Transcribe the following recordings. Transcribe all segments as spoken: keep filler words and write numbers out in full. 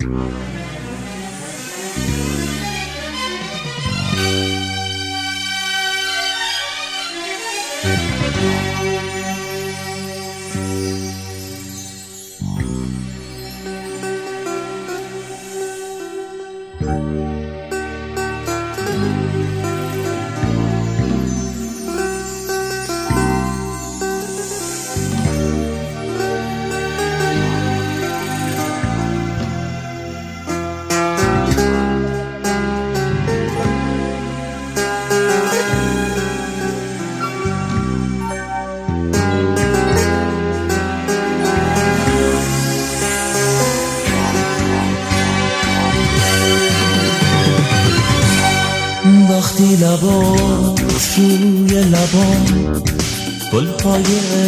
وقتی لبات روی لبام گلهای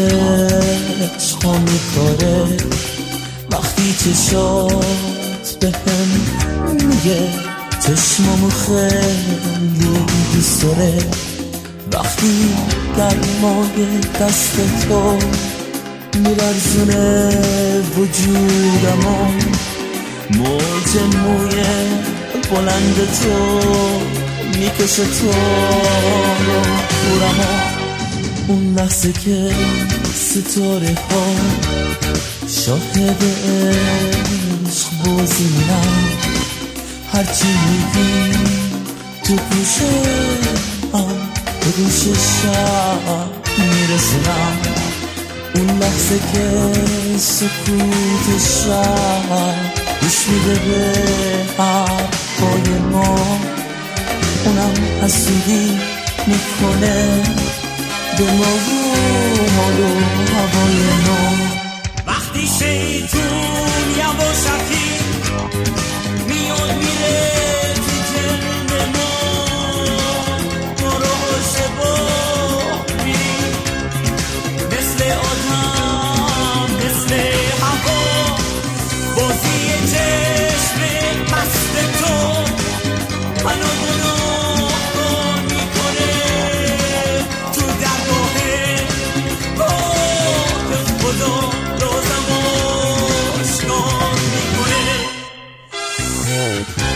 عشقا میکاره، وقتی چشات به هم میگه چشمامو خیلی دوست داره، وقتی گرمای دست تو میلرزونه وجودمو، موج موی بلند تو میکشه تو رو پورمو، اون لحظه که ستاره ها شاهد عشق بازی میرن، هرچی میگی تو گوشه هم به گوش شب میرسونم، اون لحظه که سکوت شب گوش میده به حرفای ما، اونم حسودی میکنه به ما و حال و هوای ما. وقتی شیطون یواشکی میاد میره تو جلد ما، ما رو عاشقا میری مثل آدم مثل هوا، بازی چشم مست تو منو گناه میکنه تو درگاه پاک خدا، رازم آشکار میکنه.